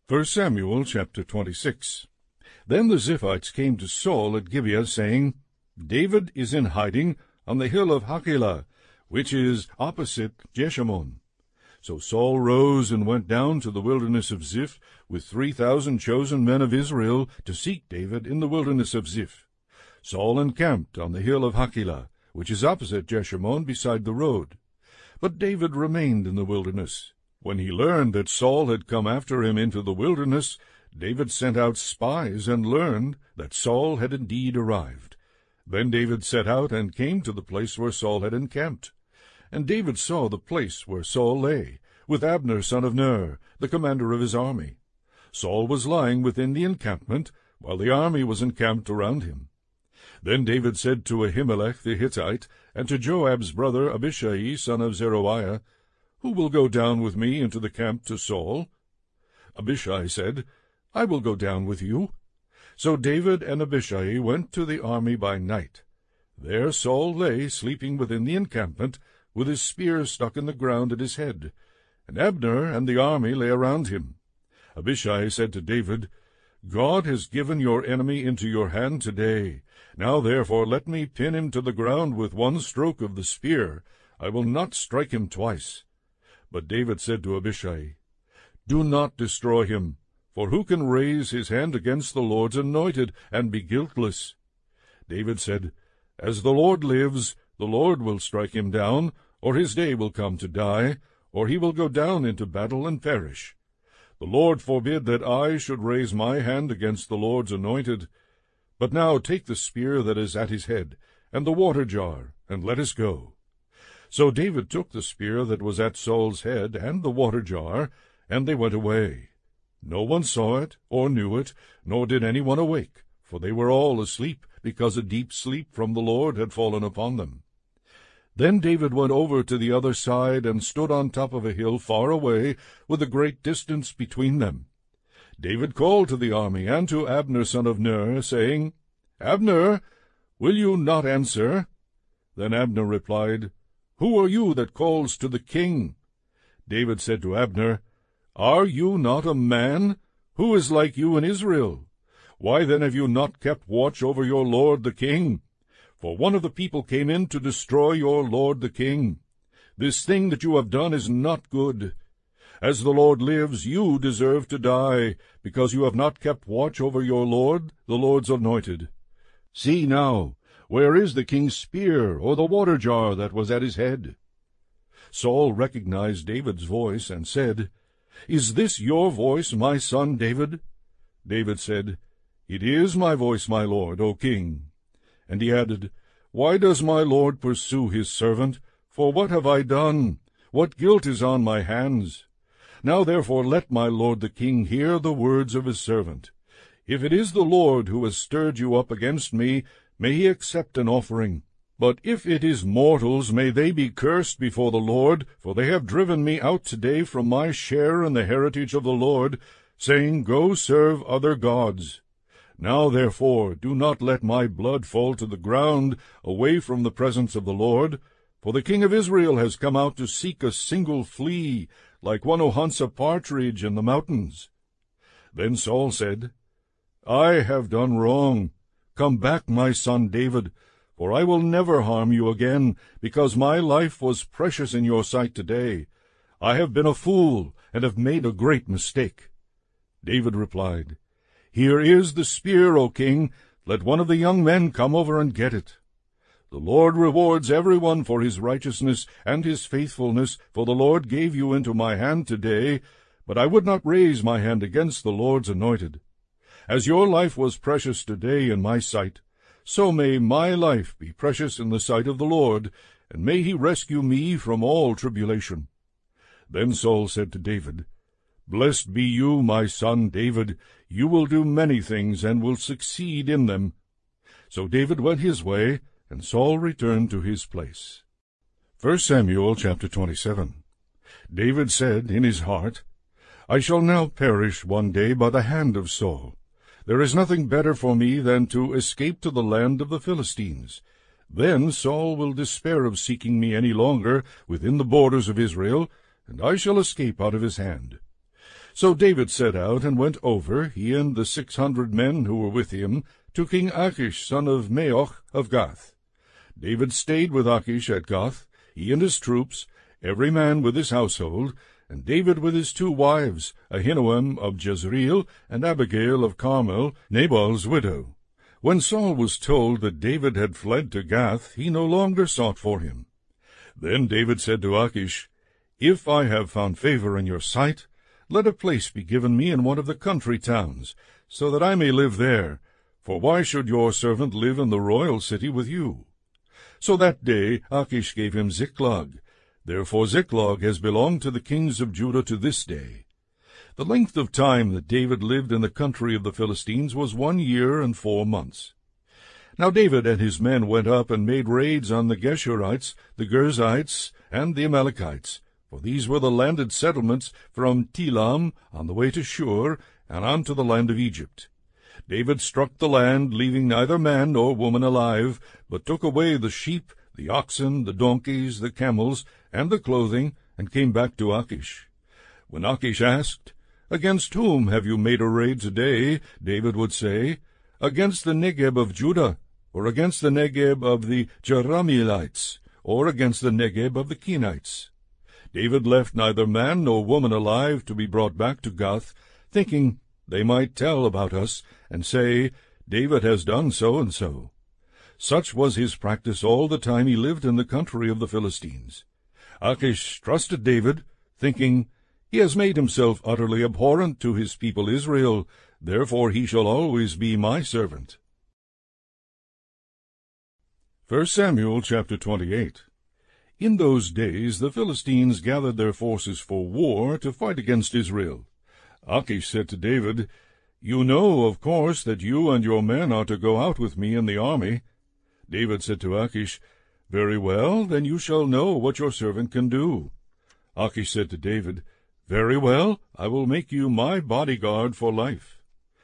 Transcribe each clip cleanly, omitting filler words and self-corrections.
1 Samuel chapter 26. Then the Ziphites came to Saul at Gibeah, saying, David is in hiding on the hill of Hachilah, which is opposite Jeshimon. So Saul rose and went down to the wilderness of Ziph with 3,000 chosen men of Israel to seek David in the wilderness of Ziph. Saul encamped on the hill of Hachilah, which is opposite Jeshimon, beside the road. But David remained in the wilderness. When he learned that Saul had come after him into the wilderness, David sent out spies and learned that Saul had indeed arrived. Then David set out and came to the place where Saul had encamped. And David saw the place where Saul lay, with Abner son of Ner, the commander of his army. Saul was lying within the encampment, while the army was encamped around him. Then David said to Ahimelech the Hittite, and to Joab's brother Abishai son of Zeruiah, Who will go down with me into the camp to Saul? Abishai said, I will go down with you. So David and Abishai went to the army by night. There Saul lay sleeping within the encampment, with his spear stuck in the ground at his head, and Abner and the army lay around him. Abishai said to David, God has given your enemy into your hand today. Now therefore let me pin him to the ground with one stroke of the spear. I will not strike him twice. But David said to Abishai, Do not destroy him, for who can raise his hand against the Lord's anointed and be guiltless? David said, As the Lord lives, the Lord will strike him down, or his day will come to die, or he will go down into battle and perish. The Lord forbid that I should raise my hand against the Lord's anointed. But now take the spear that is at his head, and the water jar, and let us go. So David took the spear that was at Saul's head and the water jar, and they went away. No one saw it or knew it, nor did any one awake, for they were all asleep, because a deep sleep from the Lord had fallen upon them. Then David went over to the other side and stood on top of a hill far away, with a great distance between them. David called to the army and to Abner son of Ner, saying, Abner, will you not answer? Then Abner replied, Who are you that calls to the king? David said to Abner, Are you not a man? Who is like you in Israel? Why then have you not kept watch over your lord the king? For one of the people came in to destroy your lord the king. This thing that you have done is not good. As the Lord lives, you deserve to die, because you have not kept watch over your lord, the Lord's anointed. See now, where is the king's spear, or the water jar that was at his head? Saul recognized David's voice, and said, Is this your voice, my son David? David said, It is my voice, my lord, O king. And he added, Why does my lord pursue his servant? For what have I done? What guilt is on my hands? Now therefore let my lord the king hear the words of his servant. If it is the Lord who has stirred you up against me, may he accept an offering. But if it is mortals, may they be cursed before the Lord, for they have driven me out today from my share in the heritage of the Lord, saying, Go serve other gods. Now therefore do not let my blood fall to the ground away from the presence of the Lord, for the king of Israel has come out to seek a single flea, like one who hunts a partridge in the mountains. Then Saul said, I have done wrong. Come back, my son David, for I will never harm you again, because my life was precious in your sight today. I have been a fool, and have made a great mistake. David replied, Here is the spear, O king. Let one of the young men come over and get it. The Lord rewards everyone for his righteousness and his faithfulness, for the Lord gave you into my hand today, but I would not raise my hand against the Lord's anointed. As your life was precious today in my sight, so may my life be precious in the sight of the Lord, and may he rescue me from all tribulation. Then Saul said to David, Blessed be you, my son David. You will do many things, and will succeed in them. So David went his way, and Saul returned to his place. 1 Samuel chapter 27. David said in his heart, I shall now perish one day by the hand of Saul. There is nothing better for me than to escape to the land of the Philistines. Then Saul will despair of seeking me any longer within the borders of Israel, and I shall escape out of his hand. So David set out and went over, he and the 600 men who were with him, to King Achish, son of Maoch of Gath. David stayed with Achish at Gath, he and his troops, every man with his household, and David with his 2 wives, Ahinoam of Jezreel, and Abigail of Carmel, Nabal's widow. When Saul was told that David had fled to Gath, he no longer sought for him. Then David said to Achish, "If I have found favor in your sight, let a place be given me in one of the country towns, so that I may live there, for why should your servant live in the royal city with you?" So that day Achish gave him Ziklag. Therefore Ziklag has belonged to the kings of Judah to this day. The length of time that David lived in the country of the Philistines was 1 year and 4 months. Now David and his men went up and made raids on the Geshurites, the Girzites, and the Amalekites, for these were the landed settlements from Telam on the way to Shur, and on to the land of Egypt. David struck the land, leaving neither man nor woman alive, but took away the sheep, the oxen, the donkeys, the camels, and the clothing, and came back to Achish. When Achish asked, "Against whom have you made a raid today?" David would say, "Against the Negeb of Judah, or against the Negeb of the Jerahmeelites, or against the Negeb of the Kenites." David left neither man nor woman alive to be brought back to Gath, thinking they might tell about us, and say, "David has done so and so." Such was his practice all the time he lived in the country of the Philistines. Achish trusted David, thinking, "He has made himself utterly abhorrent to his people Israel, therefore he shall always be my servant." 1 Samuel chapter 28. In those days the Philistines gathered their forces for war to fight against Israel. Achish said to David, "You know, of course, that you and your men are to go out with me in the army." David said to Achish, "Very well, then you shall know what your servant can do." Achish said to David, "Very well, I will make you my bodyguard for life."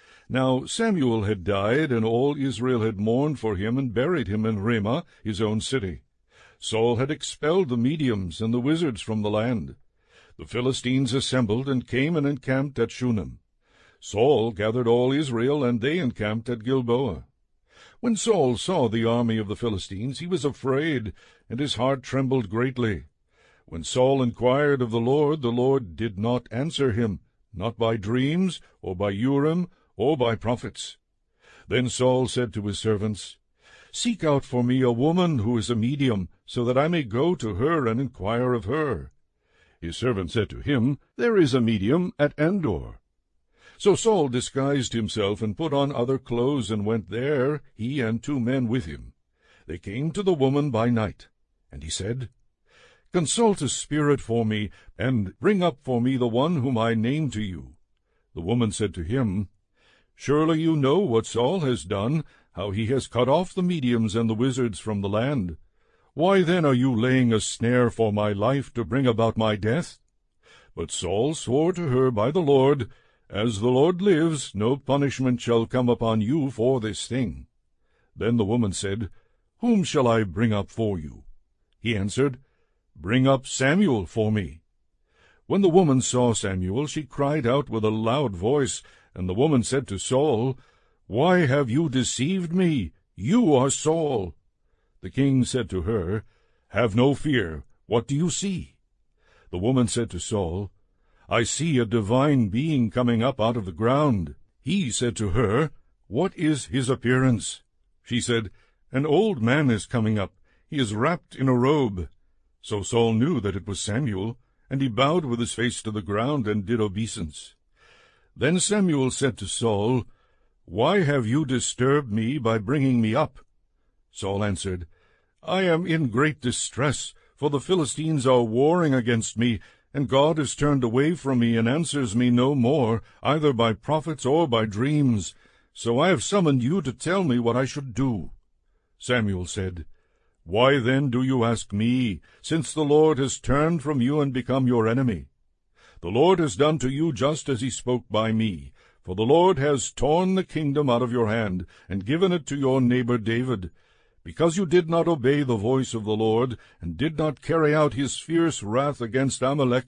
Now Samuel had died, and all Israel had mourned for him and buried him in Ramah, his own city. Saul had expelled the mediums and the wizards from the land. The Philistines assembled and came and encamped at Shunem. Saul gathered all Israel, and they encamped at Gilboa. When Saul saw the army of the Philistines, he was afraid, and his heart trembled greatly. When Saul inquired of the Lord did not answer him, not by dreams, or by Urim, or by prophets. Then Saul said to his servants, "Seek out for me a woman who is a medium, so that I may go to her and inquire of her." His servant said to him, "There is a medium at Endor." So Saul disguised himself and put on other clothes and went there, he and 2 men with him. They came to the woman by night, and he said, "Consult a spirit for me, and bring up for me the one whom I name to you." The woman said to him, "Surely you know what Saul has done, how he has cut off the mediums and the wizards from the land. Why then are you laying a snare for my life to bring about my death?" But Saul swore to her by the Lord, "As the Lord lives, no punishment shall come upon you for this thing." Then the woman said, "Whom shall I bring up for you?" He answered, "Bring up Samuel for me." When the woman saw Samuel, she cried out with a loud voice, and the woman said to Saul, "Why have you deceived me? You are Saul." The king said to her, "Have no fear. What do you see?" The woman said to Saul, "I see a divine being coming up out of the ground." He said to her, "What is his appearance?" She said, "An old man is coming up. He is wrapped in a robe." So Saul knew that it was Samuel, and he bowed with his face to the ground and did obeisance. Then Samuel said to Saul, "Why have you disturbed me by bringing me up?" Saul answered, "I am in great distress, for the Philistines are warring against me, and God is turned away from me and answers me no more, either by prophets or by dreams. So I have summoned you to tell me what I should do." Samuel said, "Why then do you ask me, since the Lord has turned from you and become your enemy? The Lord has done to you just as he spoke by me, for the Lord has torn the kingdom out of your hand and given it to your neighbor David. Because you did not obey the voice of the Lord, and did not carry out his fierce wrath against Amalek,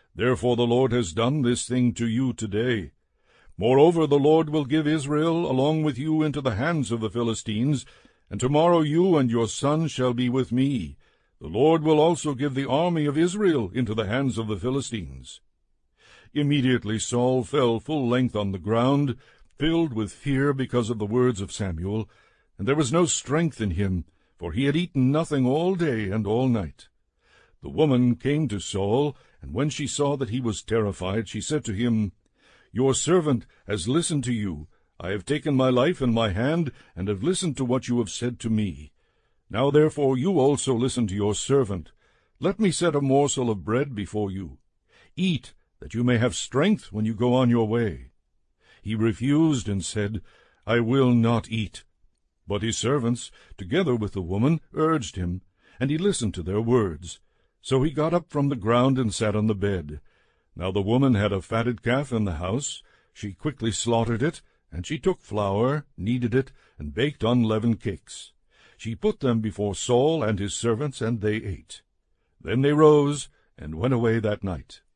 Therefore the Lord has done this thing to you today. Moreover, the Lord will give Israel along with you into the hands of the Philistines, and tomorrow you and your sons shall be with me. The Lord will also give the army of Israel into the hands of the Philistines." Immediately Saul fell full length on the ground, filled with fear because of the words of Samuel, and there was no strength in him, for he had eaten nothing all day and all night. The woman came to Saul, and when she saw that he was terrified, she said to him, "Your servant has listened to you. I have taken my life in my hand, and have listened to what you have said to me. Now therefore you also listen to your servant. Let me set a morsel of bread before you. Eat, that you may have strength when you go on your way." He refused and said, "I will not eat." But his servants, together with the woman, urged him, and he listened to their words. So he got up from the ground and sat on the bed. Now the woman had a fatted calf in the house. She quickly slaughtered it, and she took flour, kneaded it, and baked unleavened cakes. She put them before Saul and his servants, and they ate. Then they rose and went away that night.